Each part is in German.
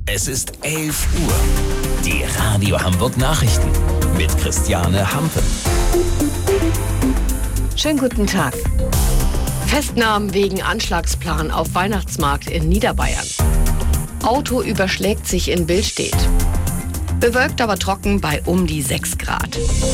Es ist 11 Uhr. Die Radio Hamburg Nachrichten mit Christiane Hampe. Schönen guten Tag. Festnahmen wegen Anschlagsplan auf Weihnachtsmarkt in Niederbayern. Auto überschlägt sich in Billstedt. Bewölkt, aber trocken bei um die 6 Grad.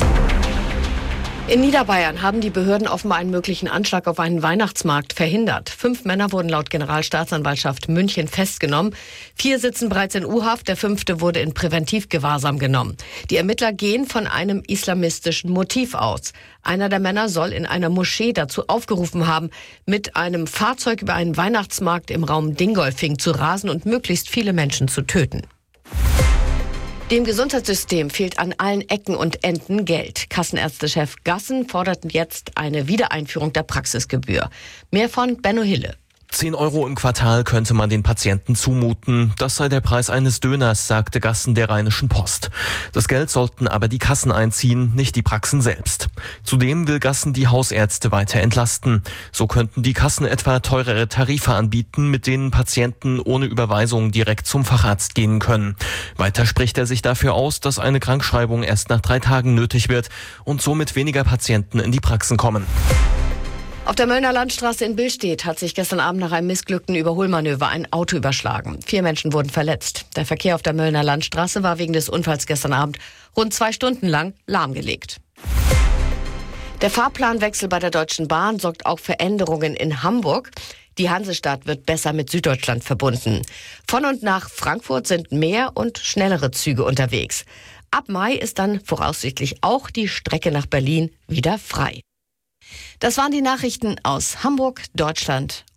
In Niederbayern haben die Behörden offenbar einen möglichen Anschlag auf einen Weihnachtsmarkt verhindert. 5 Männer wurden laut Generalstaatsanwaltschaft München festgenommen. 4 sitzen bereits in U-Haft, der 5. wurde in Präventivgewahrsam genommen. Die Ermittler gehen von einem islamistischen Motiv aus. Einer der Männer soll in einer Moschee dazu aufgerufen haben, mit einem Fahrzeug über einen Weihnachtsmarkt im Raum Dingolfing zu rasen und möglichst viele Menschen zu töten. Dem Gesundheitssystem fehlt an allen Ecken und Enden Geld. Kassenärztechef Gassen fordert jetzt eine Wiedereinführung der Praxisgebühr. Mehr von Benno Hille. 10 Euro im Quartal könnte man den Patienten zumuten. Das sei der Preis eines Döners, sagte Gassen der Rheinischen Post. Das Geld sollten aber die Kassen einziehen, nicht die Praxen selbst. Zudem will Gassen die Hausärzte weiter entlasten. So könnten die Kassen etwa teurere Tarife anbieten, mit denen Patienten ohne Überweisung direkt zum Facharzt gehen können. Weiter spricht er sich dafür aus, dass eine Krankschreibung erst nach 3 Tagen nötig wird und somit weniger Patienten in die Praxen kommen. Auf der Möllner Landstraße in Billstedt hat sich gestern Abend nach einem missglückten Überholmanöver ein Auto überschlagen. 4 Menschen wurden verletzt. Der Verkehr auf der Möllner Landstraße war wegen des Unfalls gestern Abend rund 2 Stunden lang lahmgelegt. Der Fahrplanwechsel bei der Deutschen Bahn sorgt auch für Änderungen in Hamburg. Die Hansestadt wird besser mit Süddeutschland verbunden. Von und nach Frankfurt sind mehr und schnellere Züge unterwegs. Ab Mai ist dann voraussichtlich auch die Strecke nach Berlin wieder frei. Das waren die Nachrichten aus Hamburg, Deutschland